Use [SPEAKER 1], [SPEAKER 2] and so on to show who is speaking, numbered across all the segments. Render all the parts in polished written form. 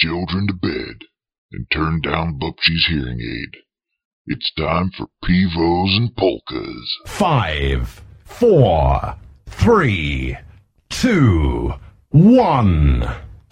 [SPEAKER 1] children to bed and turn down Bubshy's hearing aid. It's time for Pivos and Polkas.
[SPEAKER 2] 5, 4, 3, 2, 1.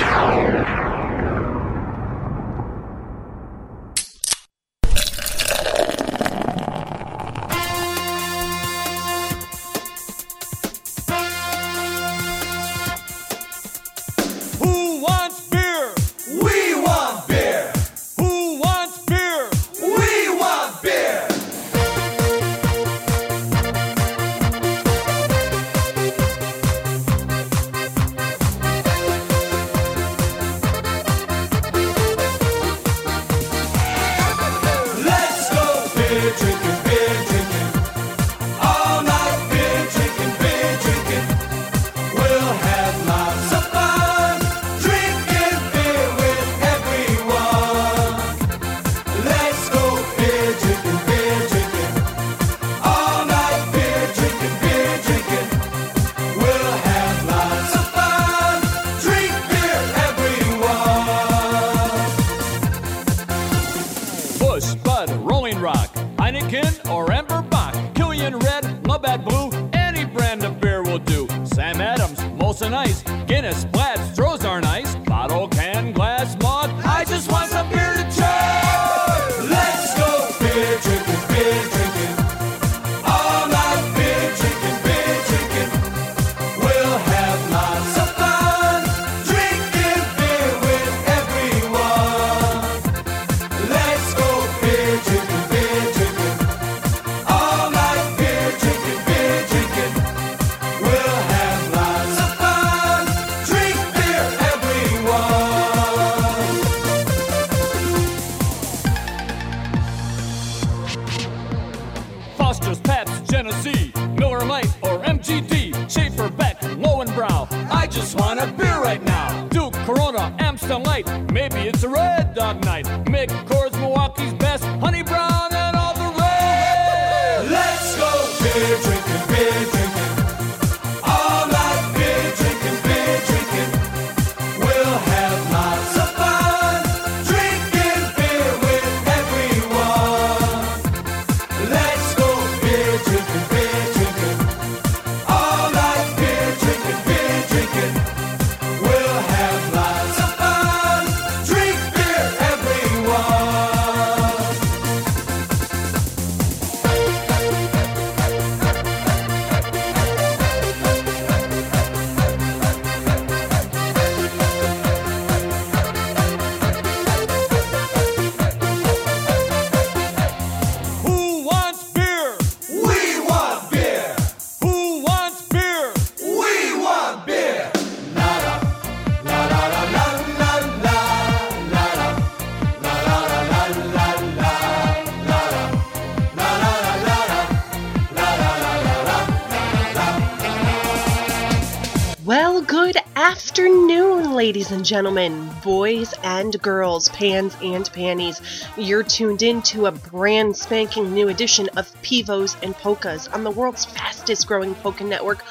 [SPEAKER 3] Ladies and gentlemen, boys and girls, pans and panties, you're tuned in to a brand spanking new edition of Pivos and Polkas on the world's fastest growing polka network,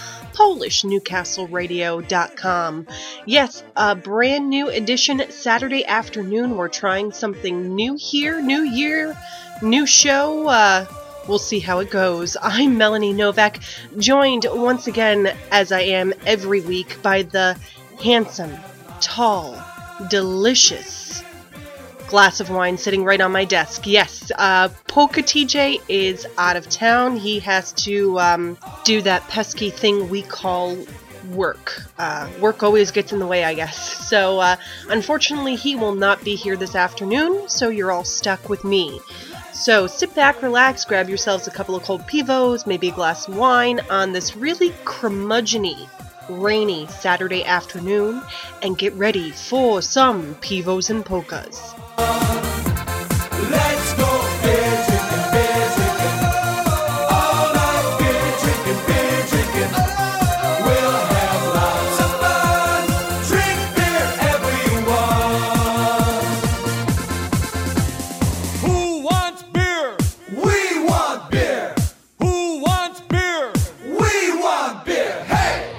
[SPEAKER 3] PolishNewcastleRadio.com. Yes, a brand new edition Saturday afternoon. We're trying something new here, new year, new show. We'll see how it goes. I'm Melanie Novak, joined once again, as I am every week, by the handsome, tall, delicious glass of wine sitting right on my desk. Yes, Polka TJ is out of town. He has to do that pesky thing we call work. Work always gets in the way, I guess. So, unfortunately, he will not be here this afternoon, so you're all stuck with me. So sit back, relax, grab yourselves a couple of cold pivos, maybe a glass of wine on this really curmudgeon-y, rainy Saturday afternoon, and get ready for some Pivos and Polkas.
[SPEAKER 4] Let's go beer drinking, all night beer drinking. We'll have lots of fun. Drink beer, everyone. Who wants beer? We want beer. Who wants beer? We want beer. Hey!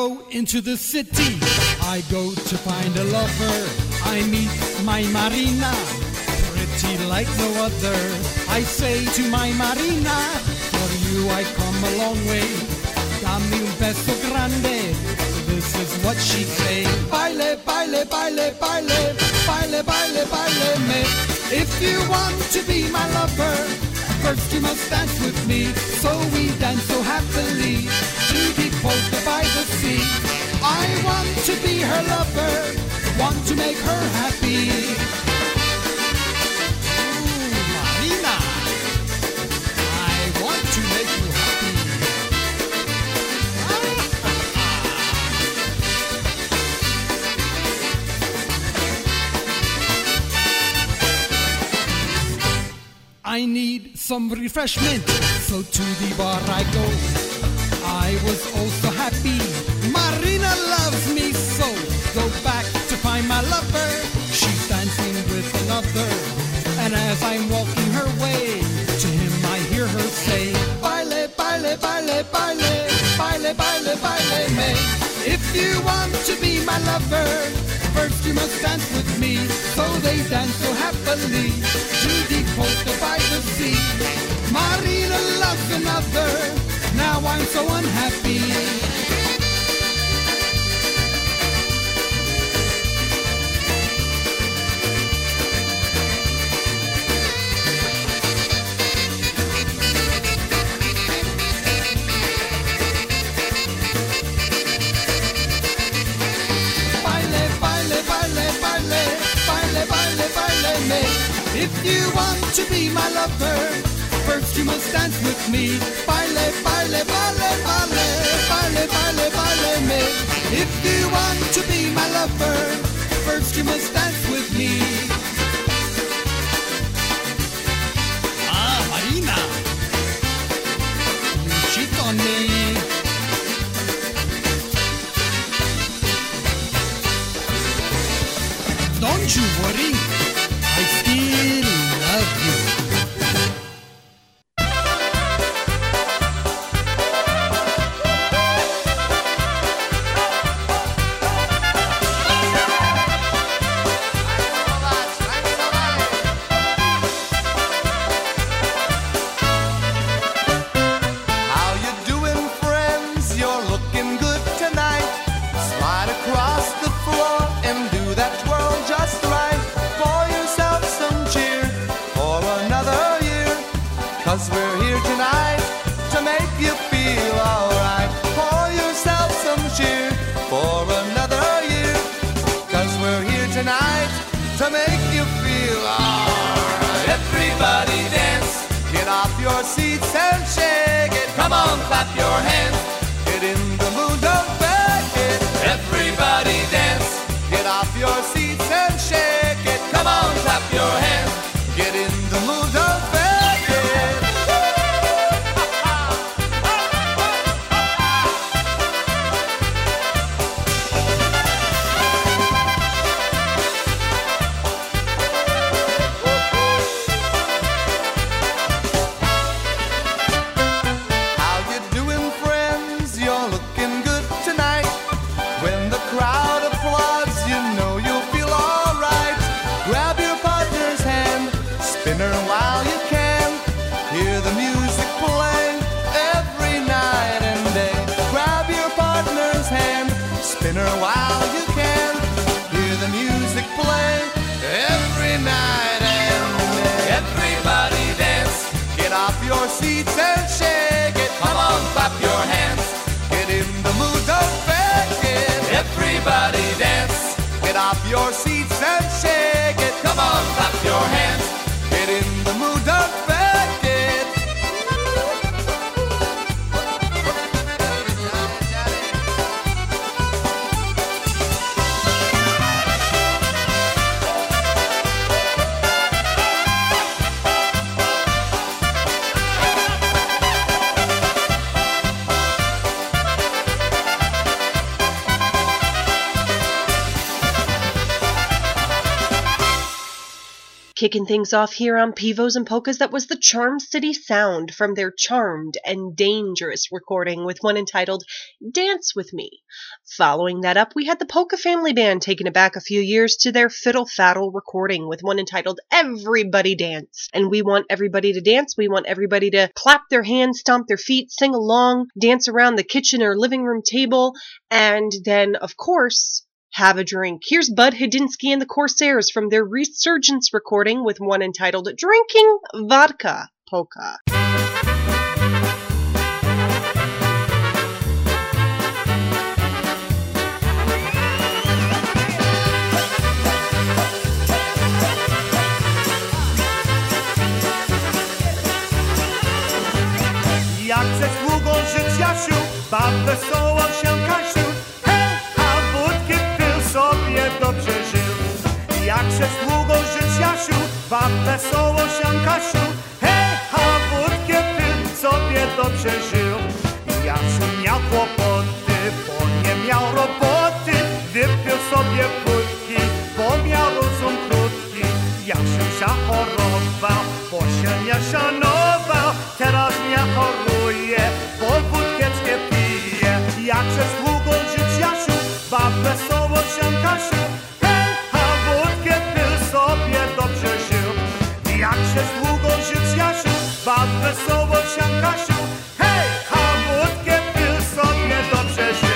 [SPEAKER 5] go into the city. I go to find a lover. I meet my Marina, pretty like no other. I say to my Marina, for you I come a long way. Dame un beso grande. This is what she say. Baile, baile, baile, baile, baile, baile, baile me. If you want to be my lover, first you must dance with me. So we dance so happily to the polka by the sea. I want to be her lover, want to make her happy. Ooh, Marina, I want to make you happy. I need some refreshment, so to the bar I go. I was also happy, Marina loves me so. Go back to find my lover, she's dancing with another. And as I'm walking her way, to him I hear her say, baile, baile, baile, baile, baile, baile, baile me. If you want to be my lover, first you must dance with me. So they dance so happily to the polka by the sea. Marina loves another, now I'm so unhappy. If you want to be my lover, first you must dance with me. Baile, baile, baile, baile, baile, baile, baile me. If you want to be my lover, first you must dance with me. Ah, Marina, you cheat on me. Don't you worry, I still love you.
[SPEAKER 6] How you doing, friends? You're looking good tonight. Slide across the floor and do that twirl just right. Pour yourself some cheer for another year. 'Cause we're here tonight to make you feel alright. Pour yourself some cheer for another year. 'Cause we're here tonight to make you feel alright. Everybody dance, get off your seats and shake it. Come on, clap your hands, get in the mood, don't fake it. Everybody dance, get off your seats and shake it. Come on, clap your hands, get in the mood, don't fake it. How you doing, friends? You're looking good tonight. When the crowd applauds, you know you'll feel alright. Grab your partner's hand, spin her while you can. Hear the music play every night and day. Grab your partner's hand, spin her while you can. Hear the music play every night and day. Everybody dance, get off your seats and shake it. Come on, clap your hands, get in the mood, don't fake it. Everybody dance, get off your seats and shake it. Come on, clap your hands, get in the mood, don't fake it.
[SPEAKER 3] Kicking things off here on Pivos and Polkas, that was the Charm City Sound from their Charmed and Dangerous recording with one entitled Dance With Me. Following that up, we had the Polka Family Band taking it back a few years to their Fiddle Faddle recording with one entitled Everybody Dance. And we want everybody to dance. We want everybody to clap their hands, stomp their feet, sing along, dance around the kitchen or living room table, and then, of course, have a drink. Here's Bud Hadinsky and the Corsairs from their Resurgence recording with one entitled Drinking Vodka Polka.
[SPEAKER 7] Jak przez długą żyć Jasiu, baw wesoło się Kasiu, hej, a wódki pił sobie dobrze żył. Jak przez długą żyć Jasiu, baw wesoło się Kasiu, hej, a wódki pił sobie dobrze żył. Jasiu miał kłopoty, bo nie miał roboty, wypił sobie wódki, bo miał rozum krótki. Jasiu zachorował, bo się nie szanował, teraz nie choruje, bo wódkieckie pije. Jak przez długą żyć Jasiu, baw wesoło się Kasiu, hej, a wódkę pił sobie dobrze żył. Jak przez długą żyć Jasiu, baw wesoło się Kasiu, hej, a wódkę pił sobie dobrze żył.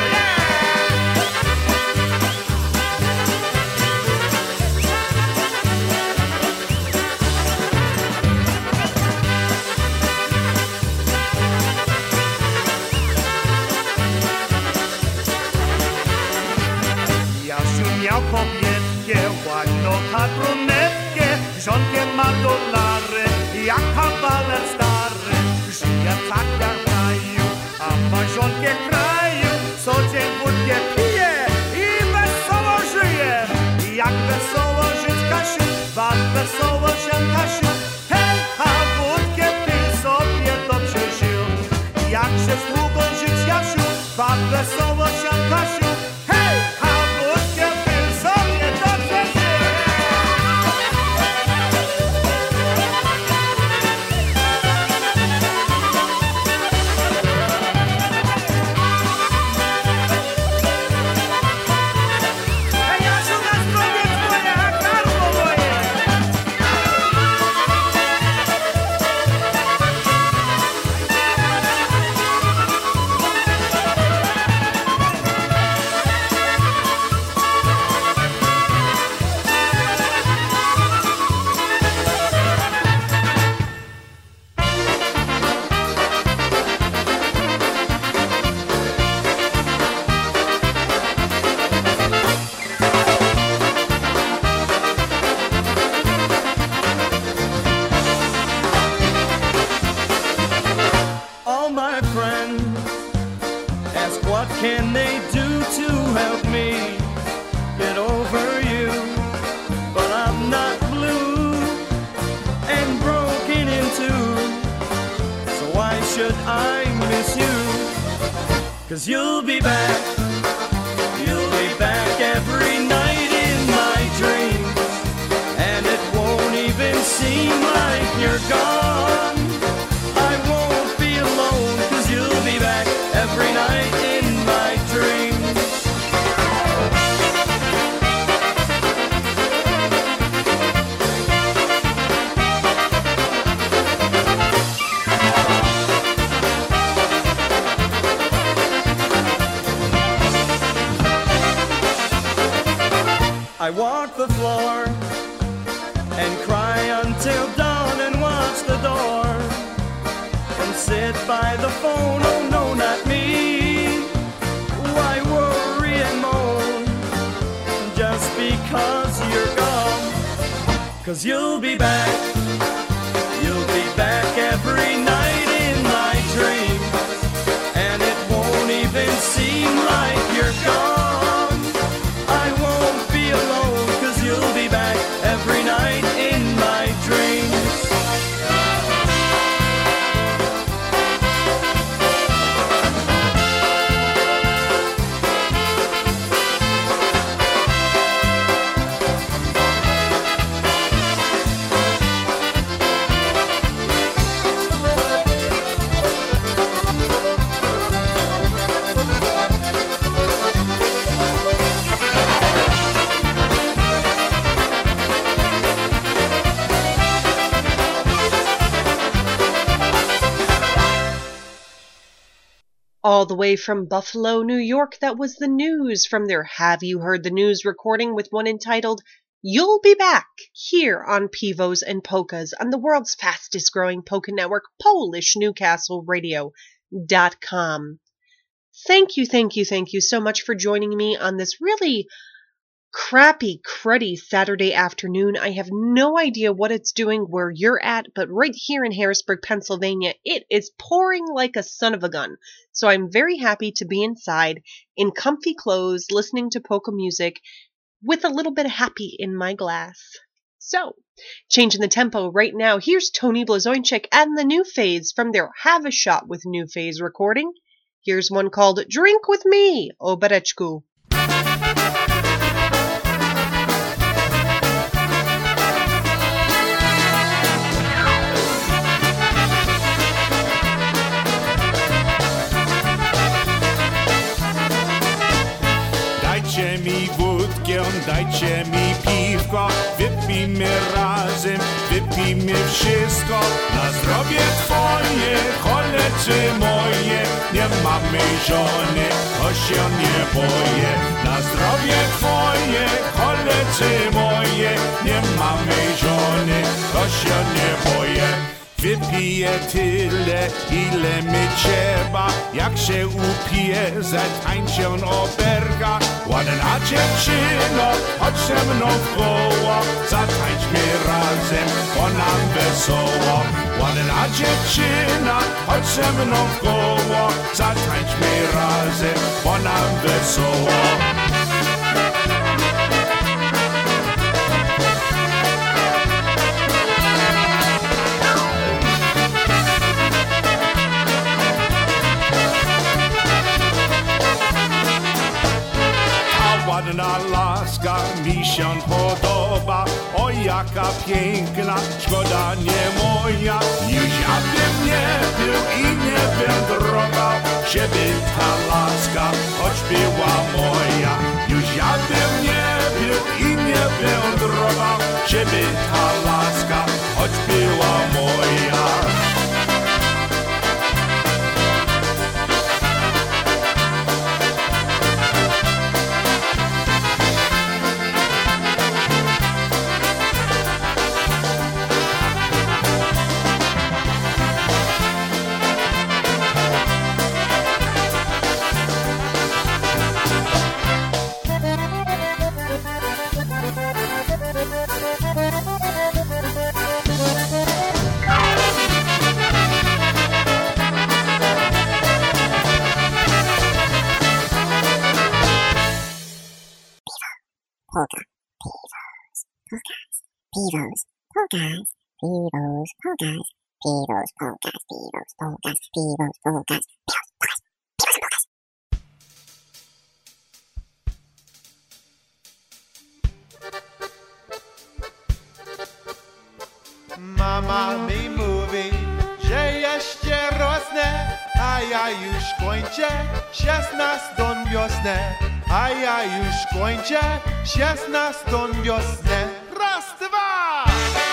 [SPEAKER 7] Miał kobietkę, ładną ta brunetkę, żonkę ma dolary, jak kawaler stary. Żyje tak jak w raju, a ma żonkę kraju, co dzień wódkę pije i wesoło żyje. Jak wesoło żyć Kasiu, baw wesoło się Kasiu, hej, a wódkę pij sobie dobrze żył. Jak przez długą żyć Jasiu, baw wesoło się Kasiu, hej, a wódkę pij sobie dobrze żył. Hej, Jasiu, na zdrowie twoje, a gardło moje. All my friends ask what can they do to help me get over you, but I'm not blue and broken in two, so why should I miss you? 'Cause you'll be back every night in my dreams, and it won't even seem like you're gone. I won't be alone, 'cause you'll be back every night in my dreams. I walk the floor and cry until dawn and watch the door and sit by the phone. Oh no, not me. Why worry and moan just because you're gone? 'Cause you'll be back every night in my dreams, and it won't even seem like you're gone. I won't be alone, 'cause you'll be back every night in my dreams.
[SPEAKER 3] All the way from Buffalo, New York, that was the news from their Have You Heard the News recording with one entitled You'll Be Back, here on Pivos and Polkas on the world's fastest growing polka network, PolishNewcastleRadio.com. Thank you so much for joining me on this really crappy, cruddy Saturday afternoon. I have no idea what it's doing where you're at, but right here in Harrisburg, Pennsylvania, it is pouring like a son of a gun. So I'm very happy to be inside in comfy clothes, listening to polka music with a little bit of happy in my glass. So, changing the tempo right now, here's Tony Blazonczyk and the New Phase from their Have a Shot with New Phase recording. Here's one called Drink With Me, Obereczku.
[SPEAKER 7] Dajcie mi wódkę, dajcie mi piwko, wypijmy razem, wypijmy wszystko. Na zdrowie twoje, choleczy moje, nie mamy żony, to się nie boję. Na zdrowie twoje, choleczy moje, nie mamy żony, to się nie boję. Wypiję tyle, ile mi trzeba, jak się upije, zatańczę oberga. Ładna dziewczyno, chodź ze mną w koło, zatańczmy razem, bo nam wesoło. Ładna dziewczyna, chodź ze mną w koło, zatańczmy razem, bo nam wesoło. Ładna laska mi się podoba, o jaka piękna, szkoda nie moja. Już ja bym nie był i nie wędrował, żeby ta laska choć była moja. Już ja bym nie był i nie wędrował, żeby ta laska choć była moja.
[SPEAKER 8] Polka, Pivos, polkas, Pivos, polkas, Pivos, polkas, Pivos, polkas, Pivos, polkas, Pivos, polkas, Pivos, polkas.
[SPEAKER 6] Mama mi mówi, że jeszcze rosnę, a ja już kończę 16 wiosnę. A ja już kończę 16 wiosnę. Raz, dwa!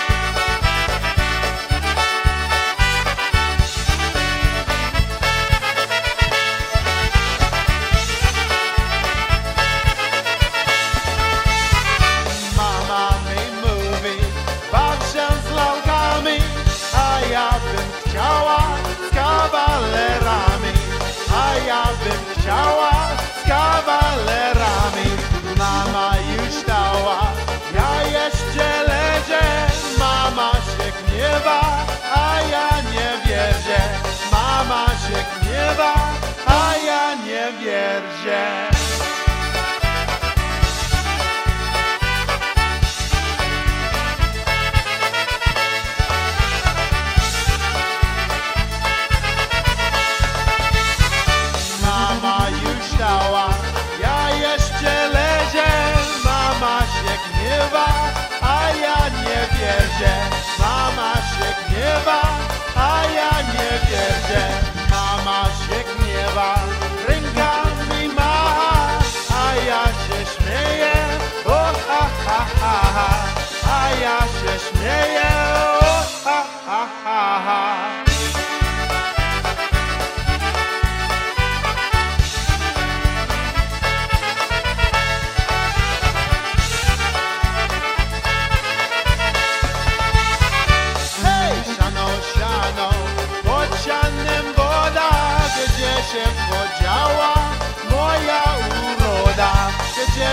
[SPEAKER 6] Mama mi mówi, baw się z lalkami, a ja bym chciała z kawalerami. A ja bym chciała z kawalerami. Mama już dała, ja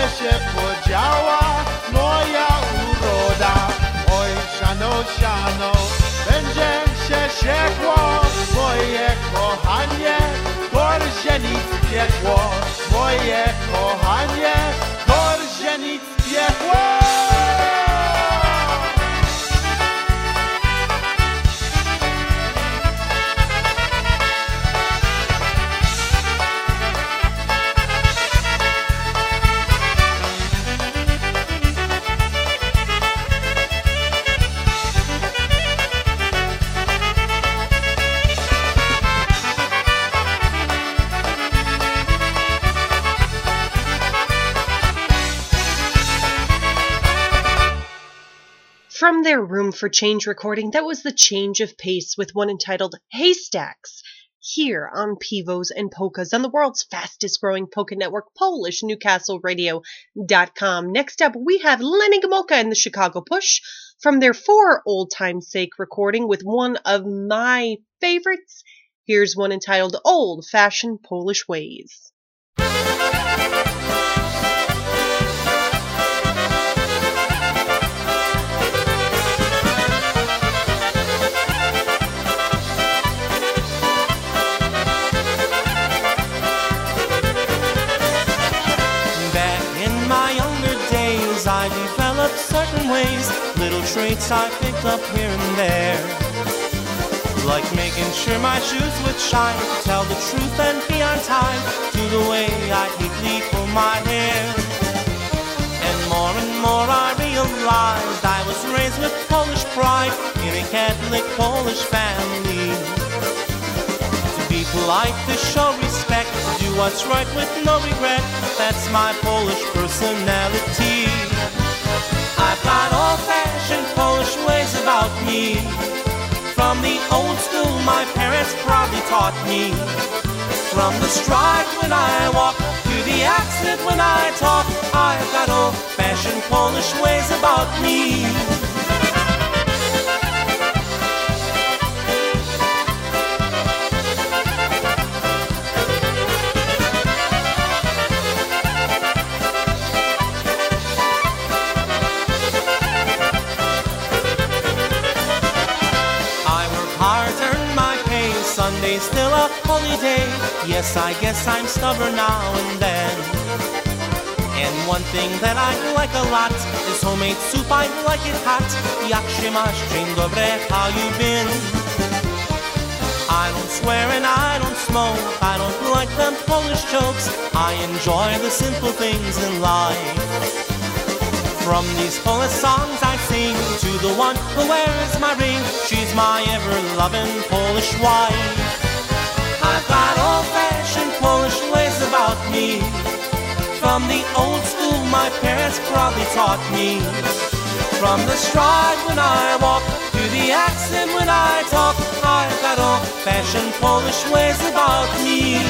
[SPEAKER 6] się podziała moja uroda. Oj, siano, siano, będzie się siekło, moje kochanie, korzienic piekło, moje kochanie, korzienic piekło.
[SPEAKER 3] From their Room for Change recording, that was The Change of Pace with one entitled Haystacks, here on Pivos and Polkas on the world's fastest growing polka network, PolishNewcastleRadio.com. Next up, we have Lenny Gomulka and the Chicago Push from their For Old Time's Sake recording with one of my favorites. Here's one entitled Old Fashioned Polish Ways.
[SPEAKER 9] I developed certain ways, little traits I picked up here and there. Like making sure my shoes would shine, tell the truth and be on time, to the way I neatly pull my hair. And more I realized I was raised with Polish pride in a Catholic Polish family. To be polite, to show respect, to do what's right with no regret, that's my Polish personality. I've got old-fashioned Polish ways about me. From the old school my parents proudly taught me. From the stride when I walk to the accent when I talk, I've got old-fashioned Polish ways about me. Sunday's still a holiday. Yes, I guess I'm stubborn now and then. And one thing that I like a lot is homemade soup, I like it hot. Jak się masz, dzień dobry, how you been? I don't swear and I don't smoke, I don't like them Polish jokes. I enjoy the simple things in life. From these Polish songs I sing to the one who wears my ring, she's my ever-loving Polish wife. I've got old-fashioned Polish ways about me. From the old school my parents proudly taught me. From the stride when I walk to the accent when I talk, I've got old-fashioned Polish ways about me.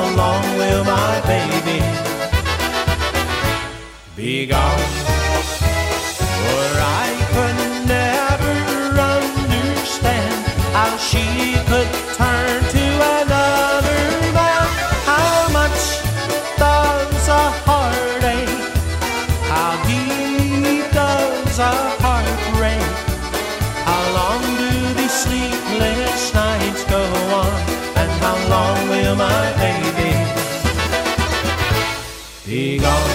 [SPEAKER 9] long will my baby be gone? For I could never understand how she could turn to another man. How much does a heart ache? How deep does a heart break? How long do these sleepless nights go on? And how long will my baby be gone?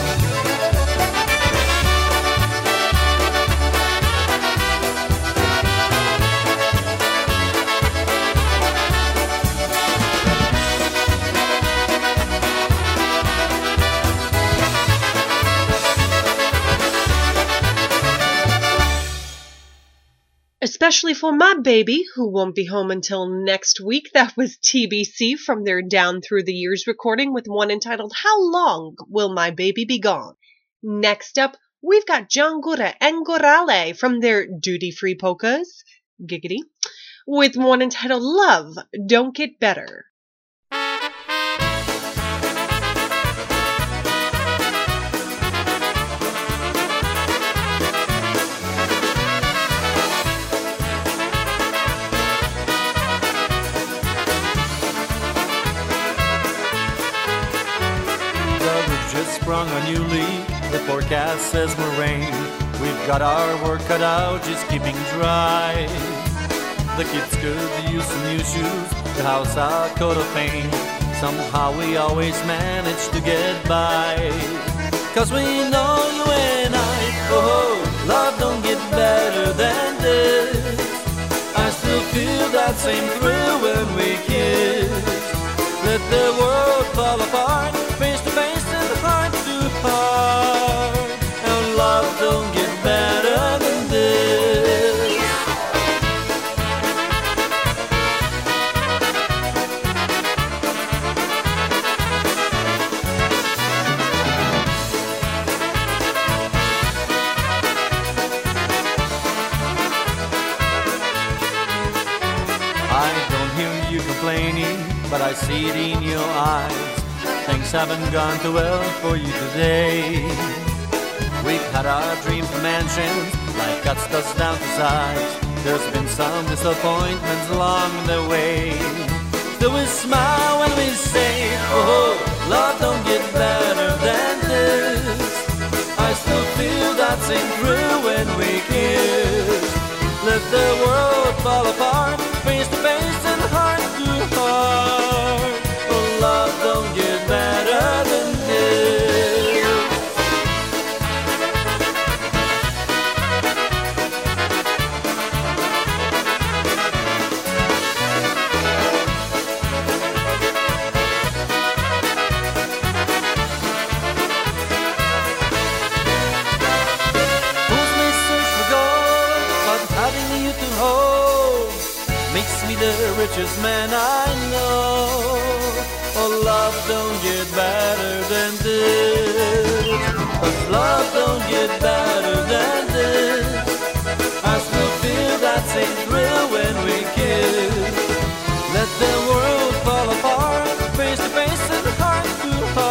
[SPEAKER 3] Especially for my baby, who won't be home until next week. That was TBC from their Down Through the Years recording with one entitled How Long Will My Baby Be Gone? Next up, we've got Jangura and Gorale from their Duty Free Polkas, giggity, with one entitled Love Don't Get Better.
[SPEAKER 9] Sprung a new leaf, the forecast says more rain. We've got our work cut out, just keeping dry. The kids could use some new shoes, the house a coat of paint. Somehow we always manage to get by. Cause we know you and I, oh, love don't get better than this. I still feel that same thrill when we kiss. Let the world fall apart, face to face and heart to heart. And love don't get better than this. I don't hear you complaining, but I see it in your eyes. Things haven't gone too well for you today. We've had our dreams and mansions, life cuts us down to size. There's been some disappointments along the way. Still we smile when we say, oh, love don't get better than this. I still feel that same thrill when we kiss. Let the world fall apart, face to face and heart to heart. Oh, love don't get better than this. Fools may search for gold, but having you to hold makes me the richest man I know. Oh, love don't get better than this. But love don't get better than this. I still feel that same thrill when we kiss. Let the world fall apart, face to face and heart to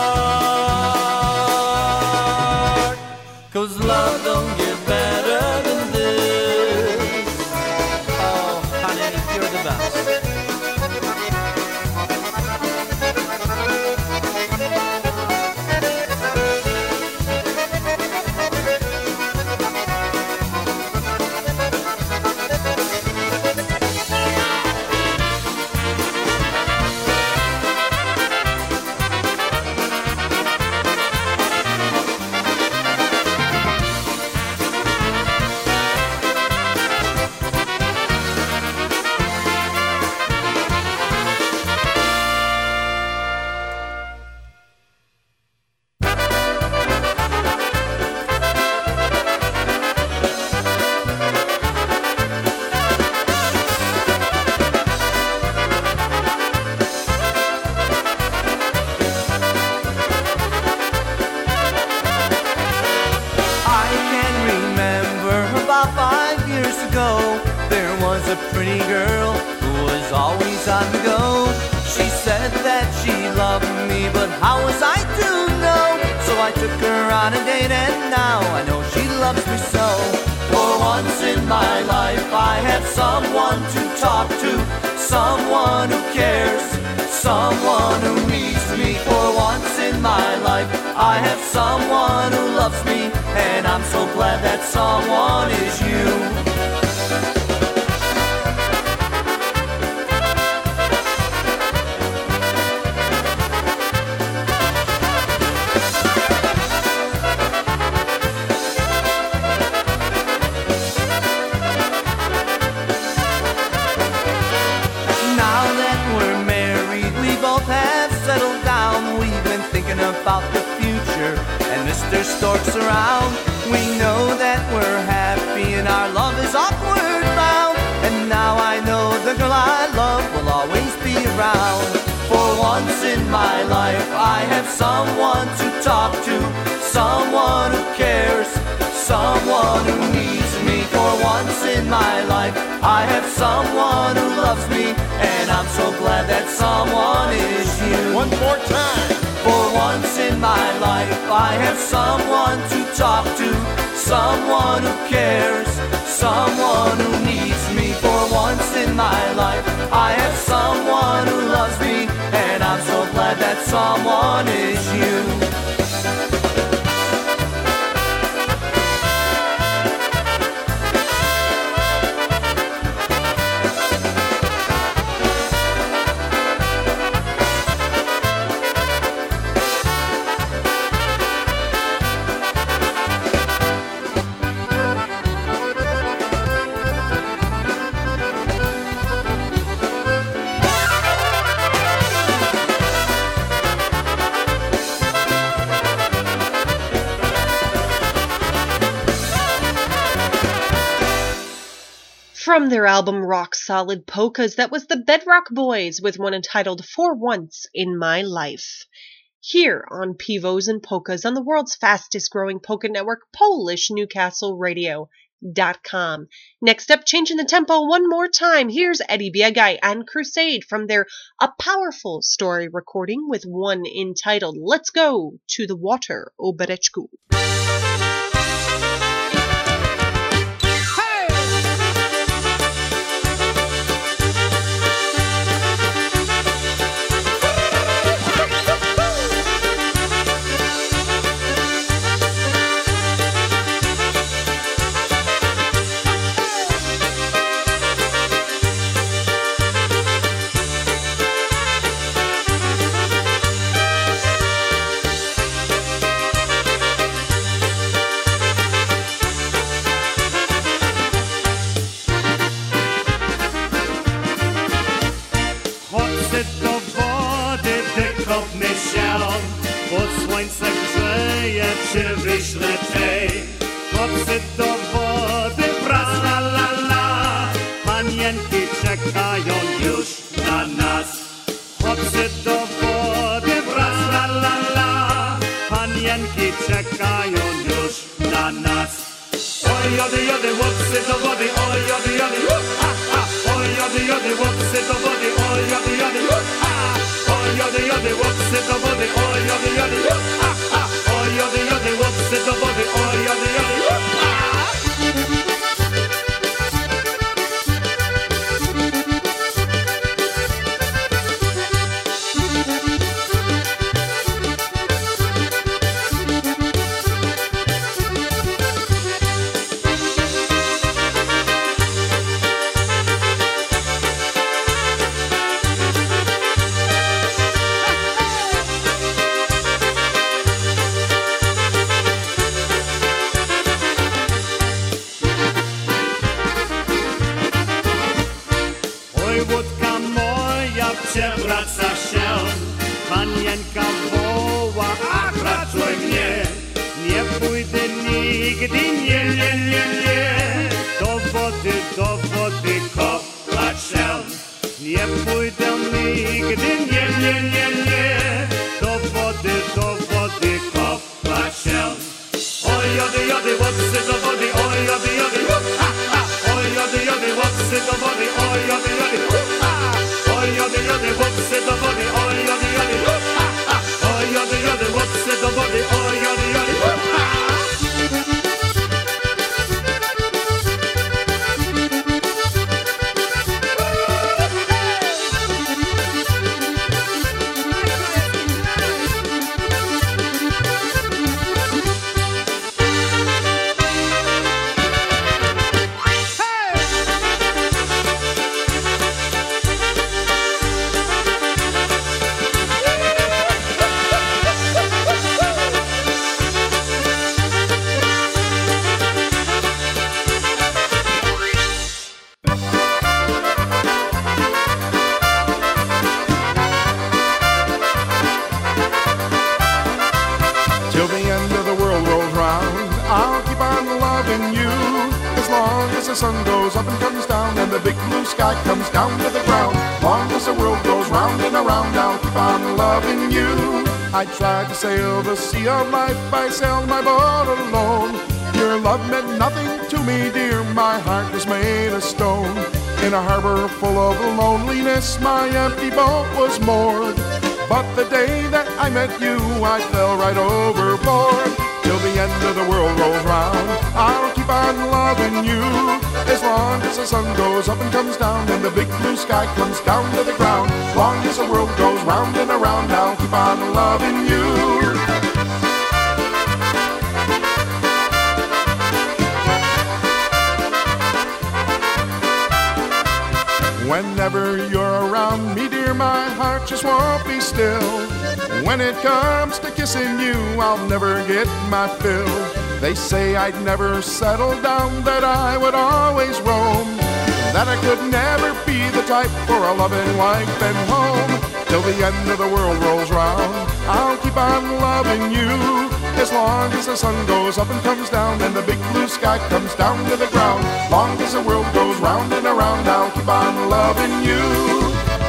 [SPEAKER 9] heart. 'Cause love don't get better than this. Oh, honey, you're the best. There was a pretty girl who was always on the go. She
[SPEAKER 6] She said that she loved me, but how was I to know? So I took her on a date and now I know she loves me so. For once in my life I have someone to talk to, someone who cares, someone who needs me. For once in my life I have someone who loves me, and I'm so glad that someone is you. About the future and Mr. Stork's around. We know that we're happy and our love is awkward bound. And now I know the girl I love will always be around. For once in my life I have someone to talk to, someone who cares, someone who needs me. For once in my life I have someone who loves me, and I'm so glad that someone is you.
[SPEAKER 4] One more time.
[SPEAKER 6] For once in my life I have someone to talk to, someone who cares, someone who needs me. For once in my life I have someone who loves me, and I'm so glad that someone is you.
[SPEAKER 3] From their album Rock Solid Polkas, that was the Bedrock Boys with one entitled For Once in My Life. Here on Pivos and Polkas on the world's fastest growing polka network, PolishNewcastleRadio.com. Next up, changing the tempo one more time, here's Eddie Biegaj and Crusade from their A Powerful Story recording with one entitled Let's Go to the Water, O Bereczku.
[SPEAKER 7] Wyślę tej, chłopcy do wody, wraz la la la. Panienki czekają już na nas. Chłopcy do wody, wraz la la la. Panienki czekają już na nas. Oj jody jody, chłopcy do wody, oj jody jody, ha ha. Oj jody jody, chłopcy do wody, oj jody jody, ha. Oj jody jody, chłopcy do wody, oj jody jody, ha ha. Oj jody jody, chłopcy do wody, oj jody jody, ha.
[SPEAKER 10] the sun goes up and comes down, and the big blue sky comes down to the ground. Long as the world goes round and around, I'll keep on loving you. I tried to sail the sea of life, I sailed my boat alone. Your love meant nothing to me, dear, my heart was made of stone. In a harbor full of loneliness, my empty boat was moored. But the day that I met you, I fell right overboard. Till the end of the world rolls round, I'll keep on loving you. As long as the sun goes up and comes down, and the big blue sky comes down to the ground. Long as the world goes round and around, I'll keep on loving you. Whenever you're around me, dear, my heart just won't be still. When it comes to kissing you, I'll never get my fill. They say I'd never settle down, that I would always roam, that I could never be the type for a loving wife and home. Till the end of the world rolls round, I'll keep on loving you. As long as the sun goes up and comes down, and the big blue sky comes down to the ground. Long as the world goes round and around, I'll keep on loving you.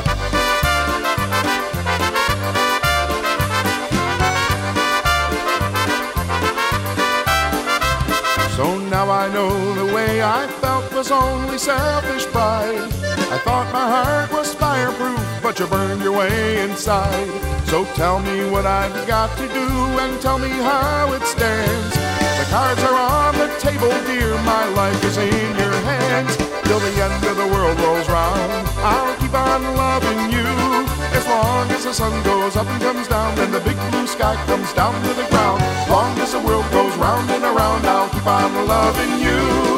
[SPEAKER 10] So now I know the way I felt was only selfish pride. I thought my heart was fireproof, but you burned your way inside. So tell me what I've got to do, and tell me how it stands. The cards are on the table, dear, my life is in your hands. Till the end of the world rolls round, I'll keep on loving you. As long as the sun goes up and comes down, and the big blue sky comes down to the ground. Long as the world goes round and around, I'll keep on loving you.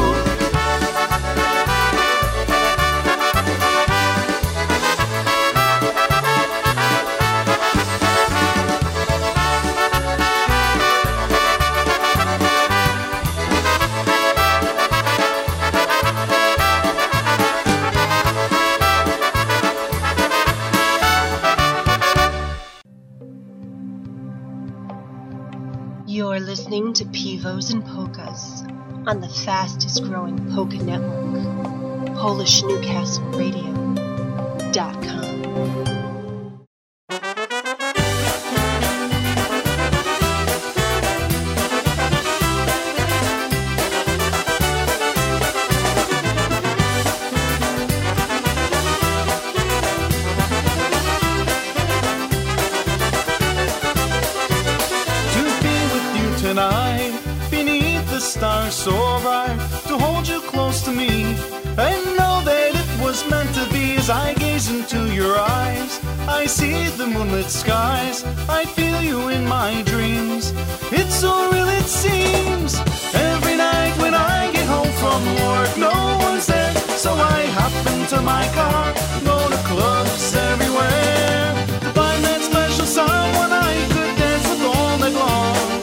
[SPEAKER 3] You're listening to Pivos and Polkas on the fastest growing polka network, PolishNewcastleRadio.com.
[SPEAKER 11] Stars so bright to hold you close to me and know that it was meant to be. As I gaze into your eyes, I see the moonlit skies, I feel you in my dreams. It's so real it seems. Every night when I get home from work, no one's there, so I hop into my car, go to clubs everywhere to find that special someone I could dance with all night long.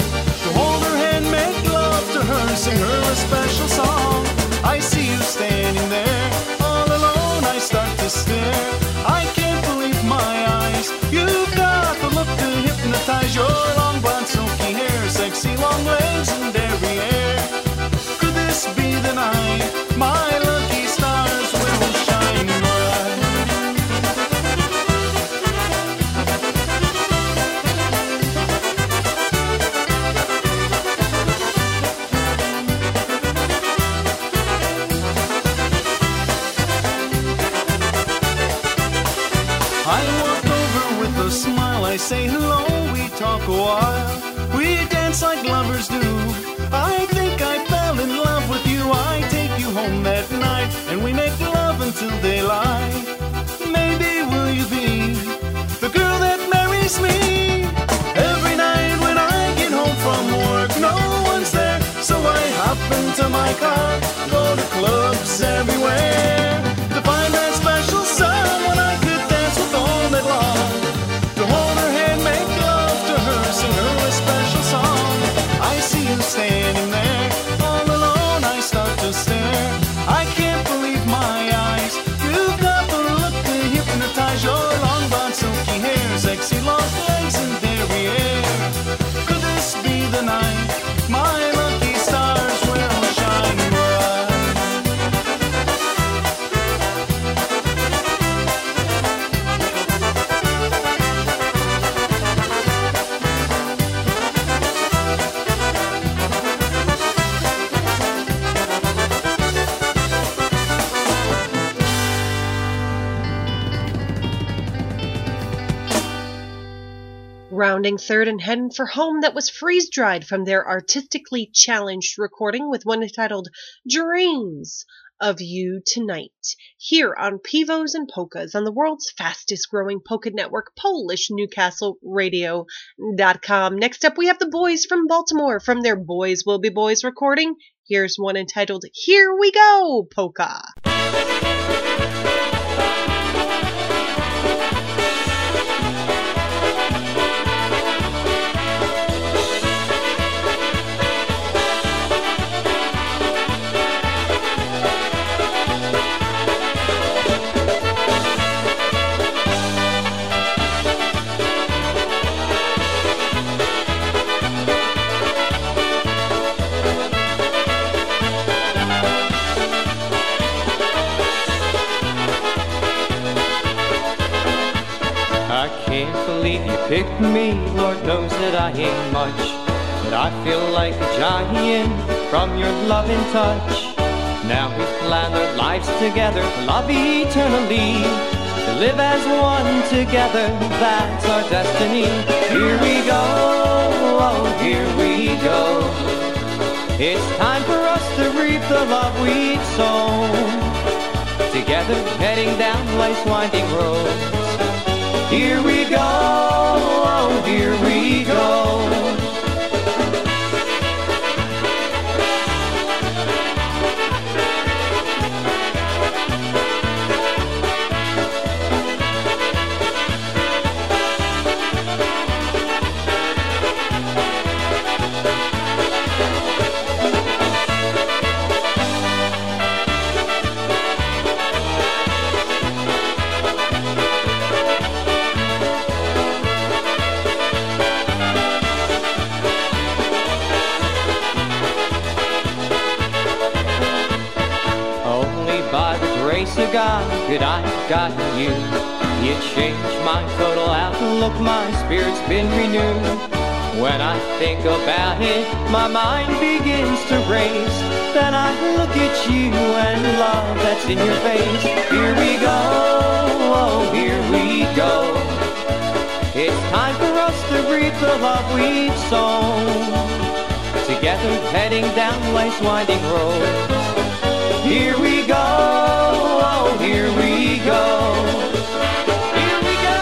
[SPEAKER 11] Sing her a special song. I see you standing there, all alone. I start to stare. I can't believe my eyes. You've got the look to hypnotize. Your long blonde silky hair, sexy long legs and derriere. Could this be the night my lucky stars will shine bright? I say hello, we talk a while, we dance like lovers do. I think I fell in love with you. I take you home that night, and we make love until daylight. Maybe will you be the girl that marries me? Every night when I get home from work, no one's there, so I hop into my car, go to clubs everywhere to find that special someone I could dance with all night long. To hold her hand, make love to her, sing her a special song. I see you standing there, all alone. I start to stare. I can't believe my eyes. You've got the look to hypnotize. Your long blonde silky hair, sexy long legs and derriere. Could this be the night my lucky stars will shine bright?
[SPEAKER 3] rounding third and heading for home that was freeze-dried from their artistically challenged recording with one entitled Dreams of You Tonight, here on Pivos and Polkas on the world's fastest-growing polka network, PolishNewcastleRadio.com. Next up, we have the boys from Baltimore from their Boys Will Be Boys recording. Here's one entitled Here We Go, Polka.
[SPEAKER 12] Can't believe you picked me, Lord knows that I ain't much, but I feel like a giant from your loving touch. Now we plan our lives together, love eternally, to live as one together, that's our destiny. Here we go, oh here we go, it's time for us to reap the love we've sown, together heading down life's winding road. Here we go, oh, here we go. To God, could I have gotten you? You changed my total outlook, my spirit's been renewed. When I think about it, my mind begins to race. Then I look at you and love that's in your face. Here we go, oh here we go. It's time for us to reap the love we've sown, together heading down life's winding road. Here we go, oh, here we go. Here we go.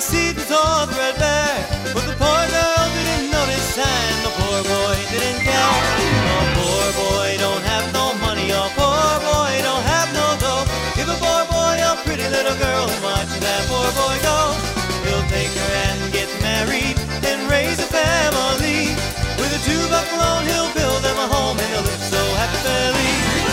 [SPEAKER 9] seat was all threadbare, but the poor girl didn't notice and the poor boy didn't care. Oh, poor boy don't have no money, oh, poor boy don't have no dough. Give a poor boy a pretty little girl and watch that poor boy go. He'll take her and get married and raise a family. With a $2 loan he'll build them a home and he'll live so happily.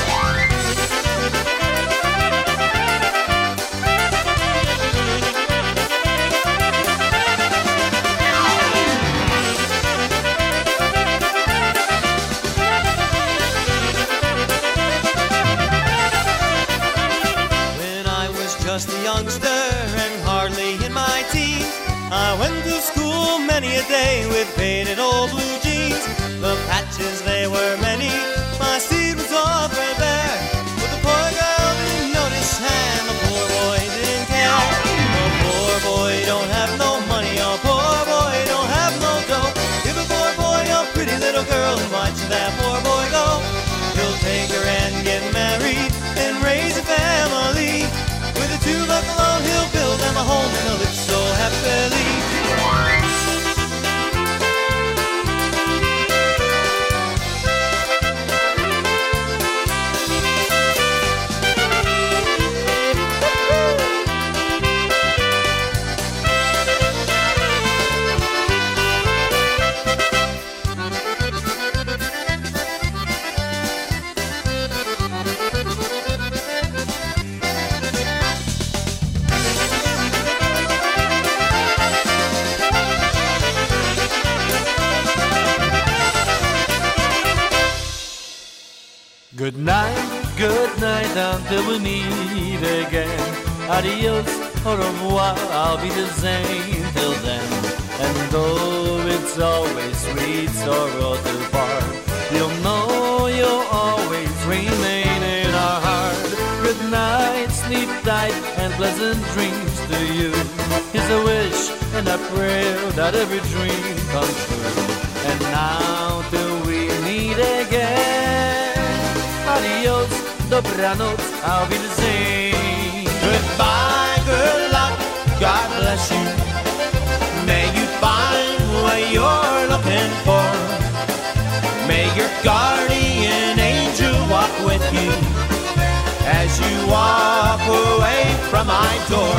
[SPEAKER 9] Just a youngster and hardly in my teens, I went to school many a day with faded old blue jeans. The patches, they were many, my seat was all threadbare, but the poor girl didn't notice and the poor boy didn't care. The poor boy don't have no money, oh, poor boy don't have no dough. Give a poor boy a pretty little girl and watch that poor boy go. He'll take her and get married and raise a family. With a $2 loan he'll build them a home and he'll live so happily.
[SPEAKER 11] Good night until we meet again. Adios, au revoir, I'll be the same till then. And though it's always sweet sorrow to part, you'll know you'll always remain in our heart. Good night, sleep tight, and pleasant dreams to you. Here's a wish and a prayer that every dream comes true. And now till we meet again, adios, dobranoc, I'll be the same.
[SPEAKER 9] Goodbye, good luck, God bless you. May you find what you're looking for. May your guardian angel walk with you as you walk away from my door.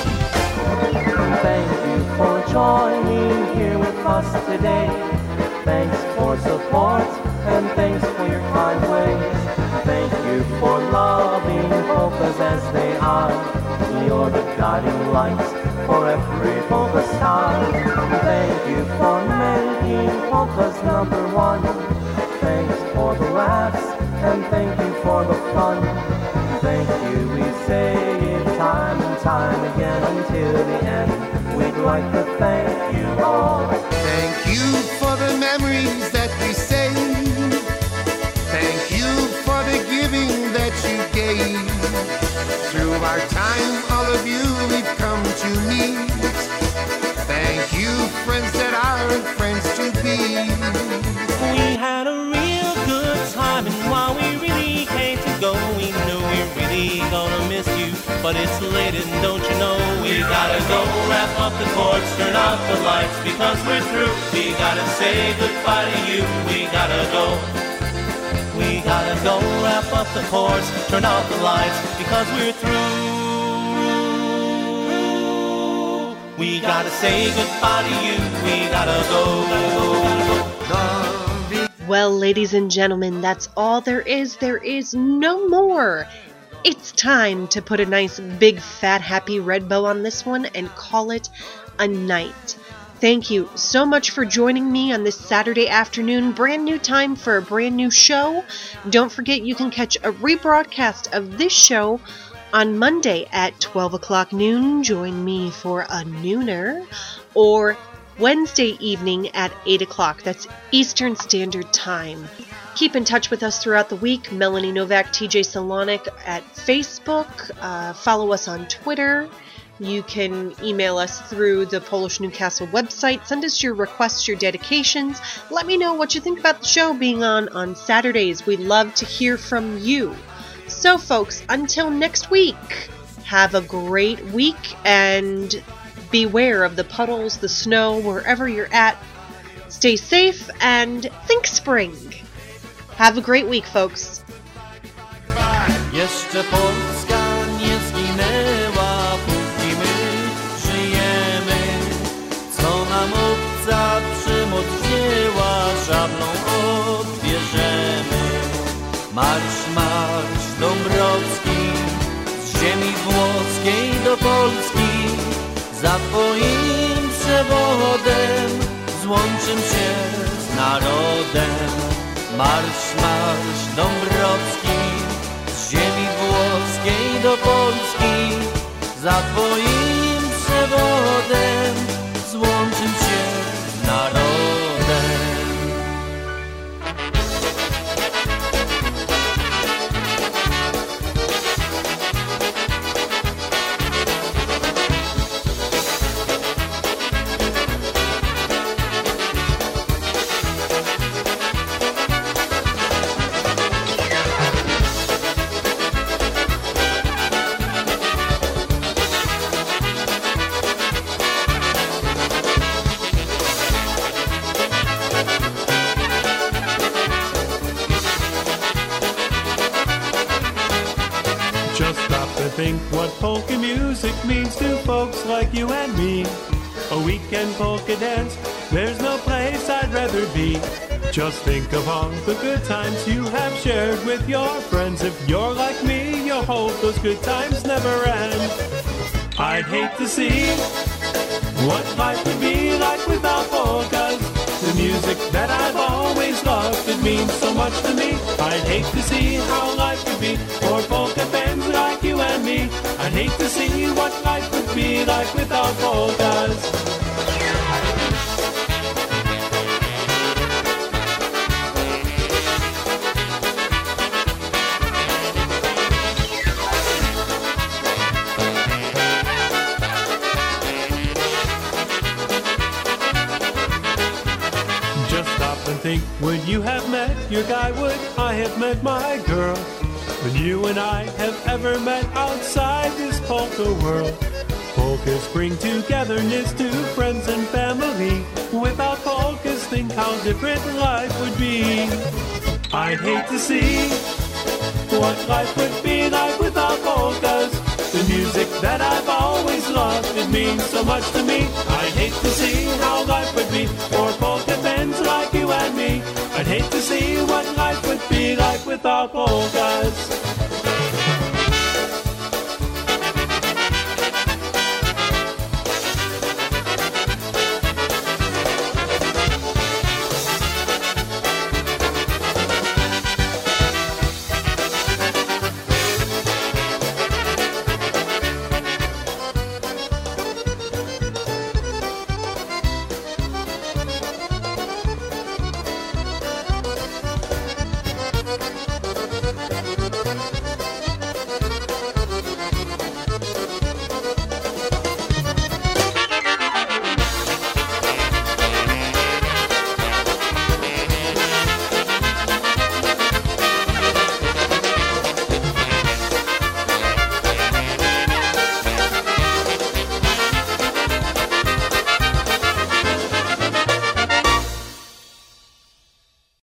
[SPEAKER 13] Thank you for joining here with us today. Thanks for support and thanks for your kind ways. Thank you for loving polkas as they are. You're the guiding lights for every polka star. Thank you for making polkas #1. Thanks for the laughs and thank you for the fun. Thank you, we say it time and time again until the end. We'd like to thank you all.
[SPEAKER 14] Thank you for the memories that we saved. Thank you for the giving that you gave. Through our time, all of you we've come to meet. Thank you, friends that are friends to be.
[SPEAKER 9] We had a real good time, and while we really hate to go, we knew we're really gonna miss you. But it's late and don't you know, we gotta go wrap up the cords, turn off the lights, because we're through. We gotta say goodbye to you, we gotta go. We gotta go wrap up the cords, turn off the lights, because we're through. We gotta say goodbye to you, we gotta go.
[SPEAKER 3] Well, ladies and gentlemen, that's all there is. There is no more. It's time to put a nice big fat happy red bow on this one and call it a night. Thank you so much for joining me on this Saturday afternoon. Brand new time for a brand new show. Don't forget you can catch a rebroadcast of this show on Monday at 12 o'clock noon. Join me for a nooner. Or Wednesday evening at 8 o'clock. That's Eastern Standard Time. Keep in touch with us throughout the week. Melanie Novak, TJ Salonik at Facebook. Follow us on Twitter. You can email us through the Polish Newcastle website. Send us your requests, your dedications. Let me know what you think about the show being on Saturdays. We'd love to hear from you. So, folks, until next week, Have a great week, and beware of the puddles, the snow, wherever you're at. Stay safe and think spring. Have a great week, folks.
[SPEAKER 9] Jeszcze Polska nie zginęła, póki my żyjemy. Co nam obca przymoc wzięła, szablą odbierzemy. Marsz, marsz Dąbrowski, z ziemi włoskiej do Polski. Za twoim przewodem złączym się z narodem. Marsz, marsz Dąbrowski, z ziemi włoskiej do Polski. Za twoim przewodem złączym się z narodem.
[SPEAKER 11] Think what polka music means to folks like you and me. A weekend polka dance, there's no place I'd rather be. Just think of all the good times you have shared with your friends. If you're like me, you'll hope those good times never end. I'd hate to see what life would be like without polkas. The music that I've always loved, it means so much to me. I'd hate to see how life would be for polka fans like you and me. I'd hate to see what life would be like without polkas. Think, would you have met your guy? Would I have met my girl? When you and I have ever met outside this polka world? Polkas bring togetherness to friends and family. Without polkas, think how different life would be. I'd hate to see what life would be like without polkas. The music that I've always loved, it means so much to me. I'd hate to see how life would be for polka fans like you and me. I'd hate to see what life would be like without polkas.